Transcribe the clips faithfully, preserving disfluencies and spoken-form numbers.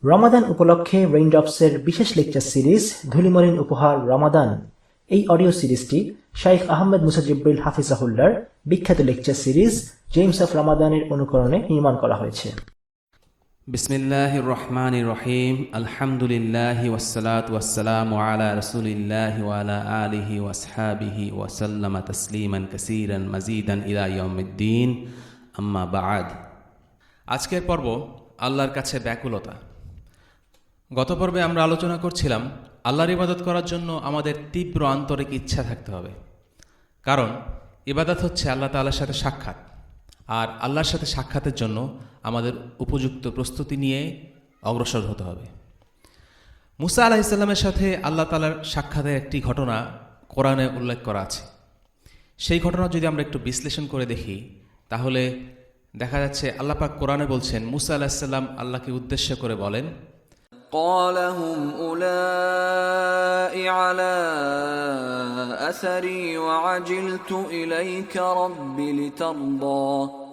রমাদান উপলক্ষে রেইনড্রপসের বিশেষ lecture series ধূলিমলিন উপহার রমাদান। এই অডিও সিরিজটি শাইখ আহমেদ মুসা জিবরিল হাফিজাহুল্লাহর বিখ্যাত লেকচার সিরিজ জেমস অফ রমাদানের অনুকরণে নির্মাণ করা হয়েছে। বিসমিল্লাহির রহমানির রহিম। আলহামদুলিল্লাহি ওয়াসসালাতু ওয়াসসালামু আলা রাসূলিল্লাহি ওয়া আলা আলিহি ওয়া আসহাবিহি ওয়া সাল্লামা তাসলিমান কাসীরান মাজিদান ইলা ইয়াউমিদ্দিন, আম্মা বা'দ। আজকের পর্ব আল্লাহর কাছে ব্যাকুলতা। গত পর্বে আমরা আলোচনা করছিলাম আল্লাহর ইবাদত করার জন্য আমাদের তীব্র আন্তরিক ইচ্ছা থাকতে হবে, কারণ ইবাদত হচ্ছে আল্লাহ তাআলার সাথে সাক্ষাৎ, আর আল্লাহর সাথে সাক্ষাতের জন্য আমাদের উপযুক্ত প্রস্তুতি নিয়ে অগ্রসর হতে হবে। মুসা আলাইহিস সালামের সাথে আল্লাহ তাআলার সাক্ষাতের একটি ঘটনা কোরআনে উল্লেখ করা আছে। সেই ঘটনা যদি আমরা একটু বিশ্লেষণ করে দেখি, তাহলে দেখা যাচ্ছে আল্লাহ পাক কোরআনে বলছেন, মুসা আলাইহিস সালাম আল্লাহকে উদ্দেশ্য করে বলেন, قال هم أولئك على أثري وعجلت إليك رب لترضى।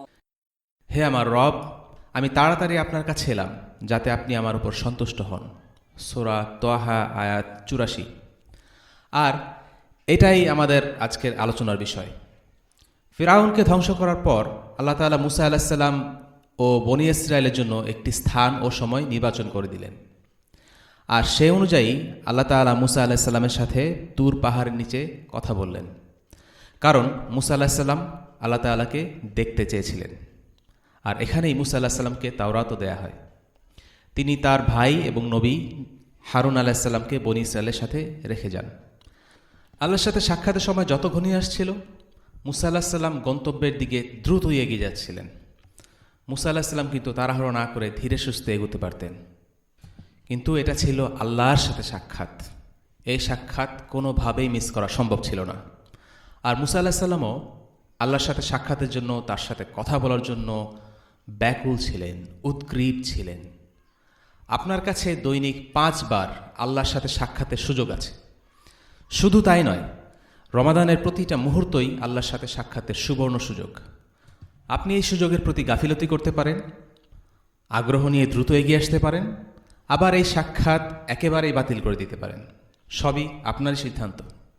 হে আমার রব, আমি তাড়াতাড়ি আপনার কাছে এলাম যাতে আপনি আমার উপর সন্তুষ্ট হন। সূরা তাহা আয়াত চুরাশি। আর এটাই আমাদের আজকের আলোচনার বিষয়। ফিরআউনকে ধ্বংস করার পর আল্লাহ তাআলা মুসা আলাইহিস সালাম ও বনী ইসরায়েলের জন্য একটি স্থান ও সময় নির্বাচন করে দিলেন, আর সেই অনুযায়ী আল্লাহ তাআলা মুসা আলাইহিস সালামের সাথে তুর পাহাড়ের নিচে কথা বললেন, কারণ মুসা আলাইহিস সালাম আল্লাহ তাআলাকে দেখতে চেয়েছিলেন। আর এখানেই মুসা আলাইহিস সালামকে তাওরাতও দেয়া হয়। তিনি তার ভাই এবং নবী হারুন আলাইহিস সালামকে বনী ইসরায়েলের সাথে রেখে যান। আল্লাহর সাথে সাক্ষাতের সময় যত ঘনিয়ে আসছিল, মুসা আলাইহিস সালাম গন্তব্যের দিকে দ্রুত এগিয়ে যাচ্ছিলেন। মুসা আলাইহিস সালাম কিন্তু তাড়াহুড়ো না করে ধীরে সুস্থে এগোতে পারতেন, কিন্তু এটা ছিল আল্লাহর সাথে সাক্ষাৎ। এই সাক্ষাৎ কোনোভাবেই মিস করা সম্ভব ছিল না। আর মুসা আলাইহিস সালামও আল্লাহর সাথে সাক্ষাতের জন্য, তার সাথে কথা বলার জন্য ব্যাকুল ছিলেন, উদ্গ্রীব ছিলেন। আপনার কাছে দৈনিক পাঁচবার আল্লাহর সাথে সাক্ষাতের সুযোগ আছে। শুধু তাই নয়, রমাদানের প্রতিটা মুহূর্তই আল্লাহর সাথে সাক্ষাতের সুবর্ণ সুযোগ। আপনি এই সুযোগের প্রতি গাফিলতি করতে পারেন, আগ্রহ নিয়ে দ্রুত এগিয়ে আসতে পারেন, আবার এই সাক্ষাৎ একেবারেই বাতিল করে দিতে পারেন। সবই আপনারই সিদ্ধান্ত।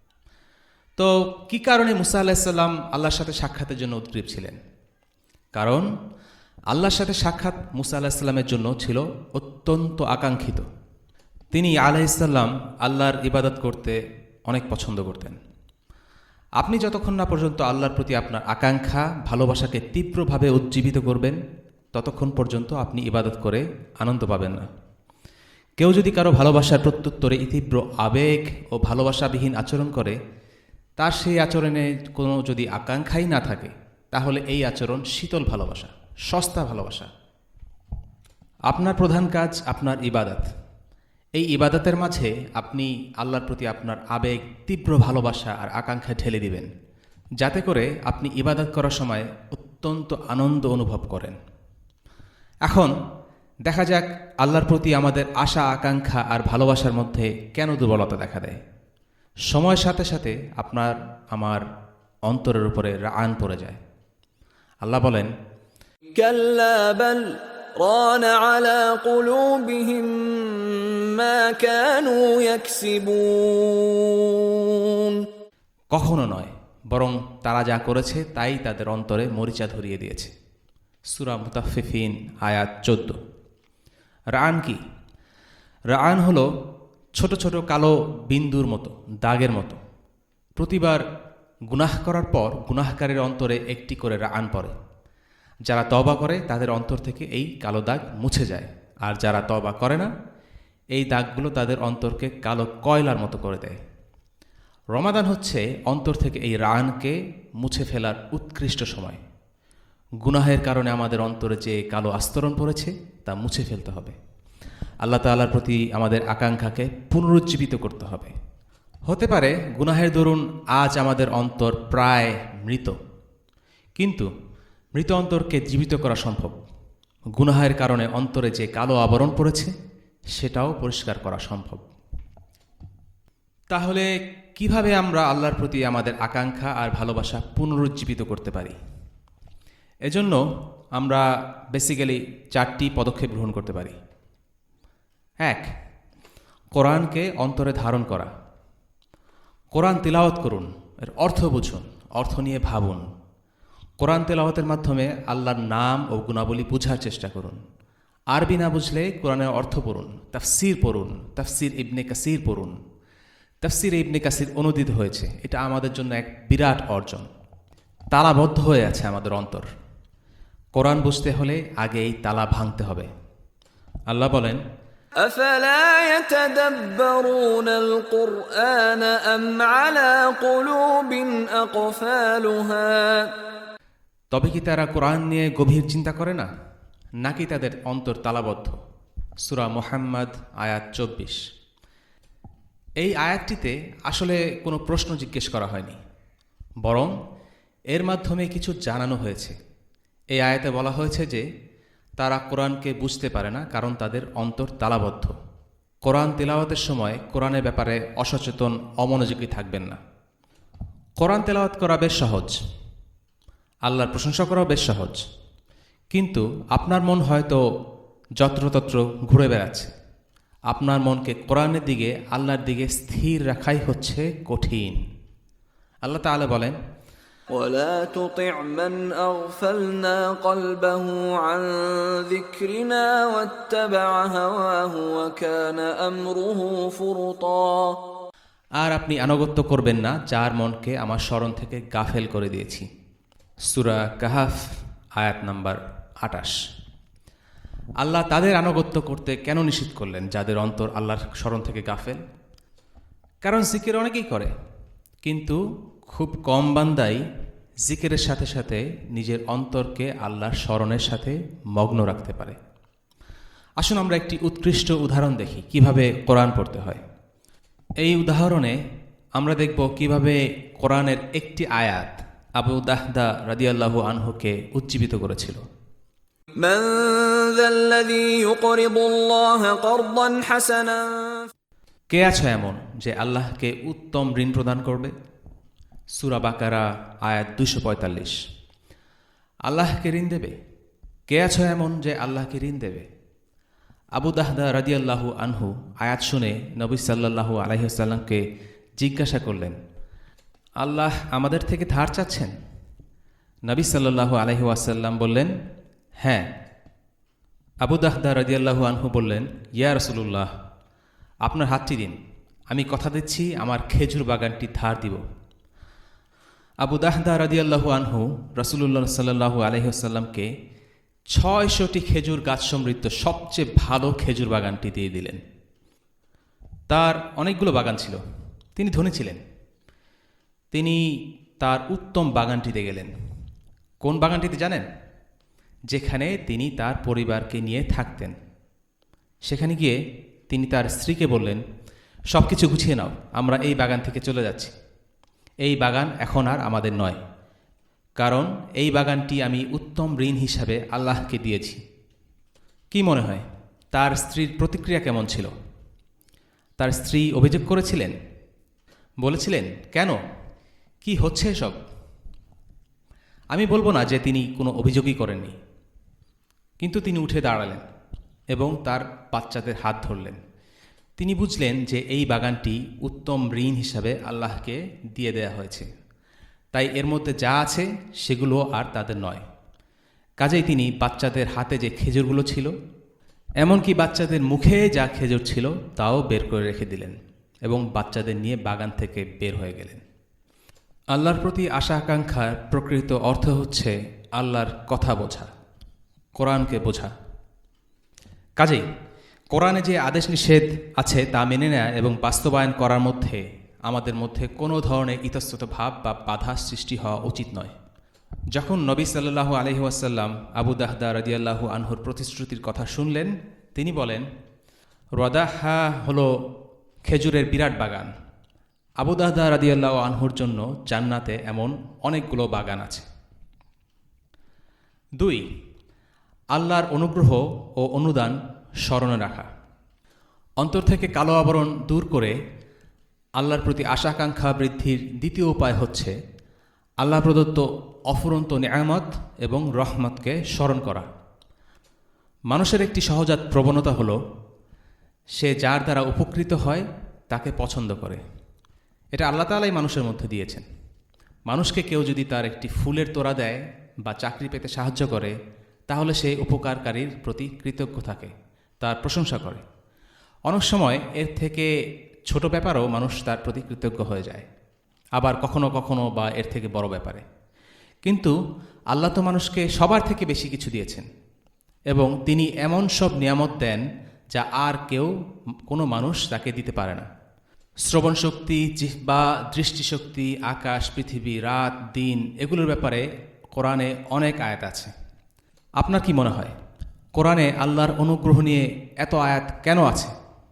তো কি কারণে মুসা আলাইহিস সালাম আল্লাহর সাথে সাক্ষাতের জন্য উদ্গ্রীব ছিলেন? কারণ আল্লাহর সাথে সাক্ষাৎ মুসা আলাইহিস সালামের জন্য ছিল অত্যন্ত আকাঙ্ক্ষিত। তিনি আলাইহিস সালাম আল্লাহর ইবাদত করতে অনেক পছন্দ করতেন। আপনি যতক্ষণ না পর্যন্ত আল্লাহর প্রতি আপনার আকাঙ্ক্ষা, ভালোবাসাকে তীব্রভাবে উজ্জীবিত করবেন, ততক্ষণ পর্যন্ত আপনি ইবাদত করে আনন্দ পাবেন না। কেউ যদি কারো ভালোবাসার প্রত্যুত্তরে তীব্র আবেগ ও ভালোবাসাবিহীন আচরণ করে, তার সেই আচরণে কোনো যদি আকাঙ্ক্ষাই না থাকে, তাহলে এই আচরণ শীতল ভালোবাসা, সস্তা ভালোবাসা। আপনার প্রধান কাজ আপনার ইবাদত। এই ইবাদতের মাঝে আপনি আল্লাহর প্রতি আপনার আবেগ, তীব্র ভালোবাসা আর আকাঙ্ক্ষা ঢেলে দিবেন, যাতে করে আপনি ইবাদত করার সময় অত্যন্ত আনন্দ অনুভব করেন। এখন দেখা যাক আল্লাহর প্রতি আমাদের আশা, আকাঙ্ক্ষা আর ভালোবাসার মধ্যে কেন দুর্বলতা দেখা দেয়। সময়ের সাথে সাথে আপনার আমার অন্তরের উপরে রান পড়ে যায়। আল্লাহ বলেন, كلا بل ران على قلوبهم ما كانوا يكسبون। কখনো নয়, বরং তারা যা করেছে তাই তাদের অন্তরে মরিচা ধরিয়ে দিয়েছে। সূরা মুতাফফিফিন আয়াত চোদ্দ। রান কি? রান হলো ছোট ছোট কালো বিন্দুর মতো, দাগের মতো। প্রতিবার গুনাহ করার পর গুনাহকারীর অন্তরে একটি করে রান পড়ে। যারা তওবা করে তাদের অন্তর থেকে এই কালো দাগ মুছে যায়, আর যারা তওবা করে না, এই দাগগুলো তাদের অন্তরকে কালো কয়লার মতো করে দেয়। রমাদান হচ্ছে অন্তর থেকে এই রানকে মুছে ফেলার উৎকৃষ্ট সময়। গুনাহের কারণে আমাদের অন্তরে যে কালো আস্তরণ পড়েছে তা মুছে ফেলতে হবে। আল্লাহ তাআলার প্রতি আমাদের আকাঙ্ক্ষাকে পুনরুজ্জীবিত করতে হবে। হতে পারে গুনাহের দরুন আজ আমাদের অন্তর প্রায় মৃত, কিন্তু মৃত অন্তরকে জীবিত করা সম্ভব। গুনাহের কারণে অন্তরে যে কালো আবরণ পড়েছে সেটাও পরিষ্কার করা সম্ভব। তাহলে কিভাবে আমরা আল্লাহর প্রতি আমাদের আকাঙ্ক্ষা আর ভালোবাসা পুনরুজ্জীবিত করতে পারি? এজন্য আমরা বেসিক্যালি চারটি পদক্ষেপ গ্রহণ করতে পারি। এক, কোরআনকে অন্তরে ধারণ করা। কোরআন তিলাওয়াত করুন, এর অর্থ বুঝুন, অর্থ নিয়ে ভাবুন। কোরআন তেলাওয়াতের মাধ্যমে আল্লাহর নাম ও গুণাবলী বোঝার চেষ্টা করুন। আরবি না বুঝলে কোরআনের অর্থ পড়ুন, তাফসির পড়ুন, তাফসির ইবনে কাসির পড়ুন। তাফসির ইবনে কাসির অনুদিত হয়েছে, এটা আমাদের জন্য এক বিরাট অর্জন। তালাবদ্ধ হয়ে আছে আমাদের অন্তর। কোরআন বুঝতে হলে আগে এই তালা ভাঙতে হবে। আল্লাহ বলেন, أفلا يتدبرون القرآن أم على قلوب أقفالها তবে কি তারা কোরআন নিয়ে গভীর চিন্তা করে না, নাকি তাদের অন্তর তালাবদ্ধ? সূরা মুহাম্মদ আয়াত চব্বিশ। এই আয়াতটিতে আসলে কোনো প্রশ্ন জিজ্ঞেস করা হয়নি, বরং এর মাধ্যমে কিছু জানানো হয়েছে। এই আয়াতে বলা হয়েছে যে তারা কোরআনকে বুঝতে পারে না কারণ তাদের অন্তর তালাবদ্ধ। কোরআন তেলাওয়াতের সময় কোরআনের ব্যাপারে অসচেতন, অমনোযোগী থাকবেন না। কোরআন তেলাওয়াত করা বেশ সহজ, আল্লাহর প্রশংসা করাও বেশ সহজ, কিন্তু আপনার মন হয়তো যত্রতত্র ঘুরে বেড়াচ্ছে। আপনার মনকে কোরআনের দিকে, আল্লাহর দিকে স্থির রাখাই হচ্ছে কঠিন। আল্লাহ তাআলা বলেন, ولا تطع من أغفلنا قلبه عن ذكرنا واتبع هواه وكان أمره فرطا আর আপনি আনুগত্য করবেন না যার মনকে আমার স্মরণ থেকে গাফেল করে দিয়েছি। সূরা কাহাফ আয়াত নাম্বার আটাশ। আল্লাহ তাদের আনুগত্য করতে কেন নিষেধ করলেন যাদের অন্তর আল্লাহর স্মরণ থেকে গাফেল? কারণ জিকির অনেকেই করে, কিন্তু খুব কম বান্দাই জিকিরের সাথে সাথে নিজের অন্তরকে আল্লাহর স্মরণের সাথে মগ্ন রাখতে পারে। আসুন আমরা একটি উৎকৃষ্ট উদাহরণ দেখি কিভাবে কোরআন পড়তে হয়। এই উদাহরণে আমরা দেখব কিভাবে কোরআনের একটি আয়াত আবু দাহদা রাদিয়াল্লাহু আনহুকে উজ্জীবিত করেছিল। من ذا الذي يقرض الله قرضا حسنا কে আছে এমন যে আল্লাহকে উত্তম ঋণ প্রদান করবে? সূরা বাকারা আয়াত দুইশো পঁয়তাল্লিশ। আল্লাহকে ঋণ দেবে? কে আছে এমন যে আল্লাহকে ঋণ দেবে? আবু দাহদা রাদিয়াল্লাহু আনহু আয়াত শুনে নবী সাল্লাল্লাহু আলাইহি ওয়াসাল্লামকে জিজ্ঞাসা করলেন, আল্লাহ আমাদের থেকে ধার চাচ্ছেন? নবী সাল্লাল্লাহু আলাইহি ওয়াসাল্লাম বললেন, হ্যাঁ। আবু দাহদা রাদিয়াল্লাহু আনহু বললেন, ইয়া রাসূলুল্লাহ, আপনার হাতটি দিন, আমি কথা দিচ্ছি আমার খেজুর বাগানটি ধার দিব। আবু দাহদা রাদিয়াল্লাহু আনহু রাসূলুল্লাহ সাল্লাল্লাহু আলাইহি ওয়াসাল্লামকে ছয়শটি খেজুর গাছ সমৃদ্ধ সবচেয়ে ভালো খেজুর বাগানটি দিয়ে দিলেন। তার অনেকগুলো বাগান ছিল, তিনি ধনী ছিলেন। তিনি তার উত্তম বাগানটিতে গেলেন। কোন বাগানটিতে জানেন? যেখানে তিনি তার পরিবারকে নিয়ে থাকতেন। সেখানে গিয়ে তিনি তার স্ত্রীকে বললেন, সব কিছু গুছিয়ে নাও, আমরা এই বাগান থেকে চলে যাচ্ছি। এই বাগান এখন আর আমাদের নয়, কারণ এই বাগানটি আমি উত্তম ঋণ হিসাবে আল্লাহকে দিয়েছি। কি মনে হয় তার স্ত্রীর প্রতিক্রিয়া কেমন ছিল? তার স্ত্রী অভিযোগ করেছিলেন, বলেছিলেন, কেন, কি হচ্ছে এসব? আমি বলবো না যে তিনি কোনো অভিযোগই করেননি, কিন্তু তিনি উঠে দাঁড়ালেন এবং তার বাচ্চাদের হাত ধরলেন। তিনি বুঝলেন যে এই বাগানটি উত্তম ঋণ হিসাবে আল্লাহকে দিয়ে দেয়া হয়েছে, তাই এর মধ্যে যা আছে সেগুলো আর তাদের নয়। কাজেই তিনি বাচ্চাদের হাতে যে খেজুরগুলো ছিল, এমনকি বাচ্চাদের মুখে যা খেজুর ছিল তাও বের করে রেখে দিলেন এবং বাচ্চাদের নিয়ে বাগান থেকে বের হয়ে গেলেন। আল্লাহর প্রতি আশা আকাঙ্ক্ষার প্রকৃত অর্থ হচ্ছে আল্লাহর কথা বোঝা, কোরআনকে বোঝা। কাজেই কোরআনে যে আদেশ নিষেধ আছে তা মেনে নেয়া এবং বাস্তবায়ন করার মধ্যে আমাদের মধ্যে কোনো ধরনের ইতস্তত ভাব বা বাধা সৃষ্টি হওয়া উচিত নয়। যখন নবী সাল্লাল্লাহু আলাইহি ওয়াসাল্লাম আবু দাহদা রাদিয়াল্লাহু আনহুর প্রতিশ্রুতির কথা শুনলেন, তিনি বলেন, রদাহা হলো খেজুরের বিরাট বাগান। আবু দাহদা রাদিয়াল্লাহু আনহুর জন্য জান্নাতে এমন অনেকগুলো বাগান আছে। দুই, আল্লাহর অনুগ্রহ ও অনুদান স্মরণে রাখা। অন্তর থেকে কালো আবরণ দূর করে আল্লাহর প্রতি আশা আকাঙ্ক্ষা বৃদ্ধির দ্বিতীয় উপায় হচ্ছে আল্লাহ প্রদত্ত অফুরন্ত নেয়ামত এবং রহমতকে স্মরণ করা। মানুষের একটি সহজাত প্রবণতা হলো সে যার দ্বারা উপকৃত হয় তাকে পছন্দ করে। এটা আল্লাহ তাআলাই মানুষের মধ্যে দিয়েছেন। মানুষকে কেউ যদি তার একটি ফুলের তোড়া দেয় বা চাকরি পেতে সাহায্য করে, তাহলে সে উপকারকারীর প্রতি কৃতজ্ঞ থাকে, তার প্রশংসা করে। অনেক সময় এর থেকে ছোট ব্যাপারও মানুষ তার প্রতি কৃতজ্ঞ হয়ে যায়, আবার কখনো কখনো বা এর থেকে বড় ব্যাপারে। কিন্তু আল্লাহ তো মানুষকে সবার থেকে বেশি কিছু দিয়েছেন, এবং তিনি এমন সব নিয়ামত দেন যা আর কেউ, কোনো মানুষ তাকে দিতে পারে না। শ্রবণ শক্তি, জিহ্বা, দৃষ্টিশক্তি, আকাশ, পৃথিবী, রাত, দিন, এগুলোর ব্যাপারে কোরআনে অনেক আয়াত আছে। আপনার কি মনে হয় কোরআনে আল্লাহর অনুগ্রহ নিয়ে এত আয়াত কেন আছে?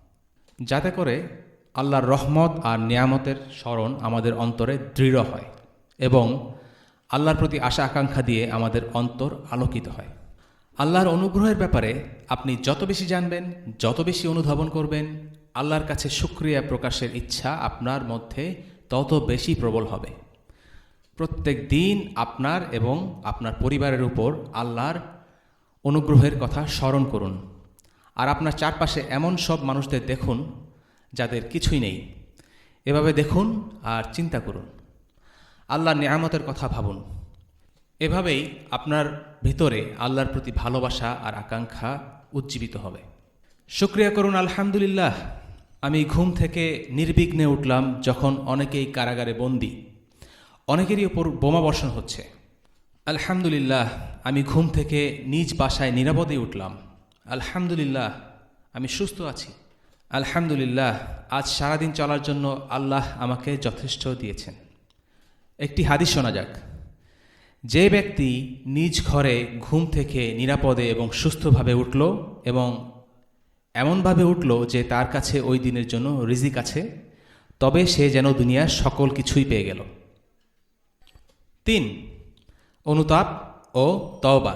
যাতে করে আল্লাহর রহমত আর নিয়ামতের স্মরণ আমাদের অন্তরে দৃঢ় হয় এবং আল্লাহর প্রতি আশা আকাঙ্ক্ষা দিয়ে আমাদের অন্তর আলোকিত হয়। আল্লাহর অনুগ্রহের ব্যাপারে আপনি যত বেশি জানবেন, যত বেশি অনুধাবন করবেন, আল্লাহর কাছে শুকরিয়া প্রকাশের ইচ্ছা আপনার মধ্যে তত বেশি প্রবল হবে। প্রত্যেক দিন আপনার এবং আপনার পরিবারের উপর আল্লাহর অনুগ্রহের কথা স্মরণ করুন। আর আপনার চারপাশে এমন সব মানুষদের দেখুন যাদের কিছুই নেই। এভাবে দেখুন আর চিন্তা করুন, আল্লাহর নিয়ামতের কথা ভাবুন। এভাবেই আপনার ভিতরে আল্লাহর প্রতি ভালোবাসা আর আকাঙ্ক্ষা উজ্জীবিত হবে। শুকরিয়া করুন, আলহামদুলিল্লাহ, আমি ঘুম থেকে নির্বিঘ্নে উঠলাম যখন অনেকেই কারাগারে বন্দী, অনেকেরই ওপর বোমা বর্ষণ হচ্ছে। আলহামদুলিল্লাহ, আমি ঘুম থেকে নিজ বাসায় নিরাপদে উঠলাম। আলহামদুলিল্লাহ, আমি সুস্থ আছি। আলহামদুলিল্লাহ, আজ সারাদিন চলার জন্য আল্লাহ আমাকে যথেষ্ট দিয়েছেন। একটি হাদিস শোনা যাক। যে ব্যক্তি নিজ ঘরে ঘুম থেকে নিরাপদে এবং সুস্থভাবে উঠল এবং এমনভাবে উঠল যে তার কাছে ওই দিনের জন্য রিজিক আছে, তবে সে যেন দুনিয়ার সকল কিছুই পেয়ে গেল। তিন, অনুতাপ ও তওবা।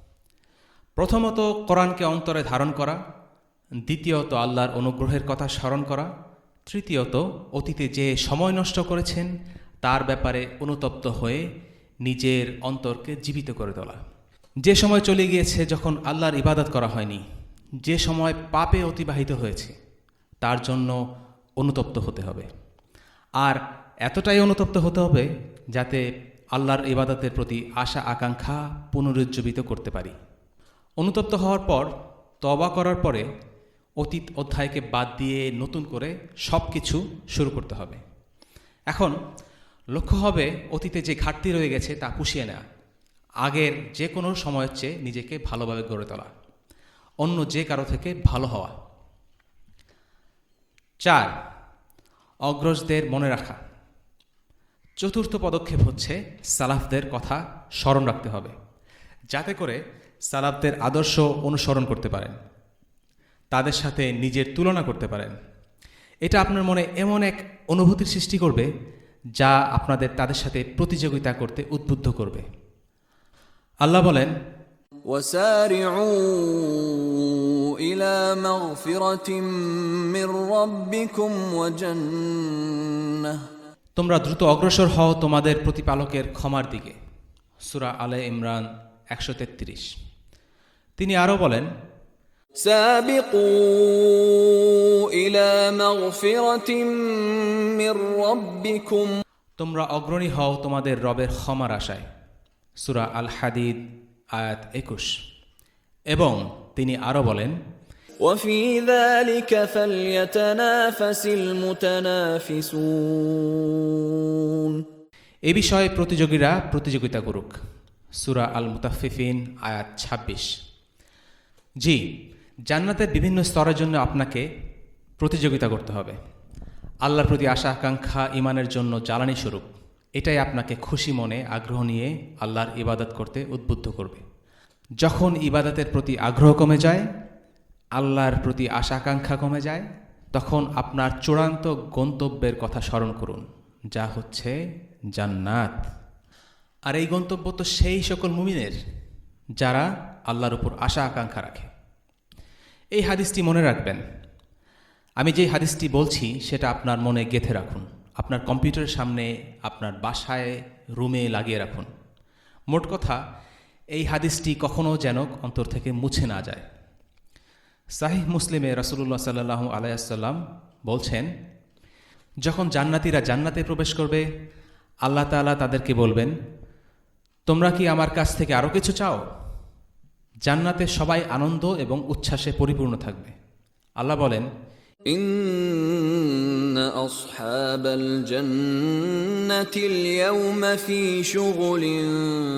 প্রথমত কোরআনকে অন্তরে ধারণ করা, দ্বিতীয়ত আল্লাহর অনুগ্রহের কথা স্মরণ করা, তৃতীয়ত অতীতে যে সময় নষ্ট করেছেন তার ব্যাপারে অনুতপ্ত হয়ে নিজের অন্তরকে জীবিত করে তোলা। যে সময় চলে গিয়েছে যখন আল্লাহর ইবাদত করা হয়নি, যে সময় পাপে অতিবাহিত হয়েছে, তার জন্য অনুতপ্ত হতে হবে। আর এতটাই অনুতপ্ত হতে হবে যাতে আল্লাহর ইবাদতের প্রতি আশা আকাঙ্ক্ষা পুনরুজ্জীবিত করতে পারি। অনুতপ্ত হওয়ার পর, তওবা করার পরে অতীত অধ্যায়কে বাদ দিয়ে নতুন করে সব কিছু শুরু করতে হবে। এখন লক্ষ্য হবে অতীতে যে ঘাটতি রয়ে গেছে তা পুষিয়ে নেওয়া, আগের যে কোনো সময়ের চেয়ে নিজেকে ভালোভাবে গড়ে তোলা, অন্য যে কারো থেকে ভালো হওয়া। চার, অগ্রজদের মনে রাখা। চতুর্থ পদক্ষেপ হচ্ছে সালাফদের কথা স্মরণ রাখতে হবে, যাতে করে সালাফদের আদর্শ অনুসরণ করতে পারেন, তাদের সাথে নিজের তুলনা করতে পারেন। এটা আপনার মনে এমন এক অনুভূতির সৃষ্টি করবে যা আপনাদের তাদের সাথে প্রতিযোগিতা করতে উদ্বুদ্ধ করবে। আল্লাহ বলেন, وسارعوا إلى مغفرة من ربكم وجنة। তোমরা দ্রুত অগ্রসর হও তোমাদের প্রতিপালকের ক্ষমার দিকে। সূরা আলে ইমরান একশো তেত্রিশ। তিনি আরও বলেন, سابقوا إلى مغفرة من ربكم। তোমরা অগ্রণী হও তোমাদের রবের ক্ষমার আশায়। সূরা আল হাদিদ আয়াত একুশ। এবং তিনি আরও বলেন, وفي ذلك فليتنافس المتنافسون। এ বিষয়ে প্রতিযোগীরা প্রতিযোগিতা করুক। সূরা আল মুতাফফিফিন আয়াত ছাব্বিশ। জি, জান্নাতের বিভিন্ন স্তরের জন্য আপনাকে প্রতিযোগিতা করতে হবে। আল্লাহর প্রতি আশা আকাঙ্ক্ষা ইমানের জন্য জ্বালানি স্বরূপ। এটাই আপনাকে খুশি মনে আগ্রহ নিয়ে আল্লাহর ইবাদত করতে উদ্বুদ্ধ করবে। যখন ইবাদতের প্রতি আগ্রহ কমে যায়, আল্লাহর প্রতি আশা আকাঙ্ক্ষা কমে যায়, তখন আপনার চূড়ান্ত গন্তব্যের কথা স্মরণ করুন, যা হচ্ছে জান্নাত। আর এই গন্তব্য তো সেই সকল মুমিনের যারা আল্লাহর উপর আশা আকাঙ্ক্ষা রাখে। এই হাদিসটি মনে রাখবেন। আমি যে হাদিসটি বলছি সেটা আপনার মনে গেঁথে রাখুন, আপনার কম্পিউটারের সামনে, আপনার বাসায়, রুমে লাগিয়ে রাখুন। মোট কথা, এই হাদিসটি কখনো যেন অন্তর থেকে মুছে না যায়। সাহিহ মুসলিমে রাসূলুল্লাহ সাল্লাল্লাহু আলাইহি ওয়াসাল্লাম বলছেন, যখন জান্নাতীরা জান্নাতে প্রবেশ করবে, আল্লাহ তাআলা তাদেরকে বলবেন, তোমরা কি আমার কাছ থেকে আরও কিছু চাও? জান্নাতে সবাই আনন্দ এবং উচ্ছ্বাসে পরিপূর্ণ থাকবে। আল্লাহ বলেন, ইন্না আসহাবাল জান্নাতিল ইয়াওমা ফি শুগুলিন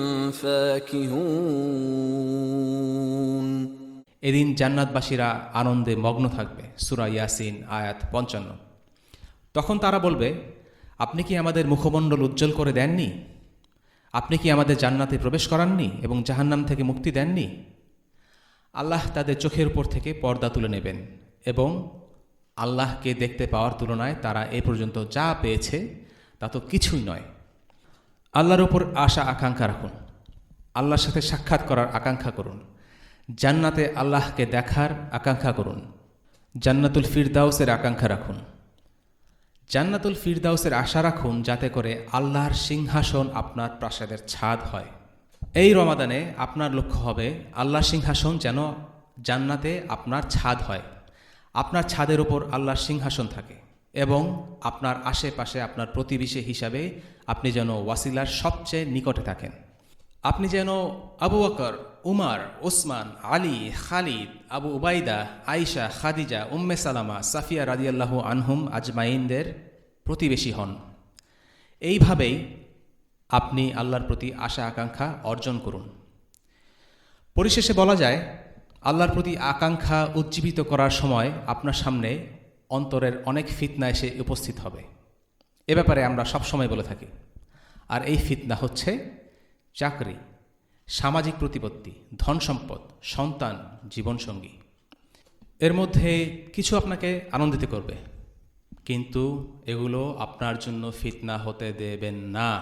ফাকিহুন। এদিন জান্নাতবাসীরা আনন্দে মগ্ন থাকবে। সূরা ইয়াসিন আয়াত পঞ্চান্ন। তখন তারা বলবে, আপনি কি আমাদের মুখমণ্ডল উজ্জ্বল করে দেননি? আপনি কি আমাদের জান্নাতে প্রবেশ করাননি এবং জাহান্নাম থেকে মুক্তি দেননি? আল্লাহ তাদের চোখের উপর থেকে পর্দা তুলে নেবেন এবং আল্লাহকে দেখতে পাওয়ার তুলনায় তারা এ পর্যন্ত যা পেয়েছে তা তো কিছুই নয়। আল্লাহর ওপর আশা আকাঙ্ক্ষা রাখুন, আল্লাহর সাথে সাক্ষাৎ করার আকাঙ্ক্ষা করুন, জান্নাতে আল্লাহকে দেখার আকাঙ্ক্ষা করুন, জান্নাতুল ফিরদাউসের আকাঙ্ক্ষা রাখুন। জান্নাতুল ফিরদাউসের আশা রাখুন যাতে করে আল্লাহর সিংহাসন আপনার প্রাসাদের ছাদ হয়। এই রমাদানে আপনার লক্ষ্য হবে আল্লাহর সিংহাসন যেন জান্নাতে আপনার ছাদ হয়, আপনার ছাদের ওপর আল্লাহর সিংহাসন থাকে এবং আপনার আশেপাশে আপনার প্রতিবেশী হিসাবে আপনি যেন ওয়াসিলার সবচেয়ে নিকটে থাকেন। আপনি যেন আবু বকর, উমার, ওসমান, আলী, খালিদ, আবু উবাইদা, আয়েশা, খাদিজা, উম্মে সালামা, সাফিয়া রাদিয়াল্লাহু আনহুম আজমাইনদের প্রতিবেশী হন। এইভাবেই আপনি আল্লাহর প্রতি আশা আকাঙ্ক্ষা অর্জন করুন। পরিশেষে বলা যায়, আল্লাহর প্রতি আকাঙ্ক্ষা উজ্জীবিত করার সময় আপনার সামনে অন্তরের অনেক ফিতনা এসে উপস্থিত হবে। এ ব্যাপারে আমরা সবসময় বলে থাকি। আর এই ফিতনা হচ্ছে চাকরি, সামাজিক প্রতিপত্তি, ধন সম্পদ, সন্তান, জীবনসঙ্গী। এর মধ্যে কিছু আপনাকে আনন্দিত করবে, কিন্তু এগুলো আপনার জন্য ফিতনা হতে দেবেন না।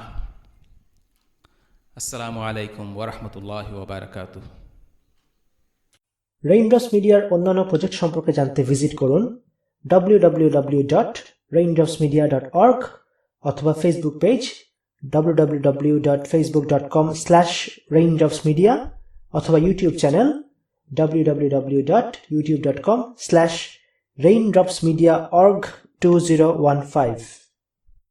আসসালামু আলাইকুম ওয়া রাহমাতুল্লাহি ওয়া বারাকাতুহু। রেইনড্রপস মিডিয়ার অন্যান্য প্রজেক্ট সম্পর্কে জানতে ভিজিট করুন W W W dot Raindrops Media dot org অথবা Facebook page W W W dot Facebook dot com slash Raindrops Media অথবা YouTube channel W W W dot YouTube dot com slash Raindrops Media org two zero one five.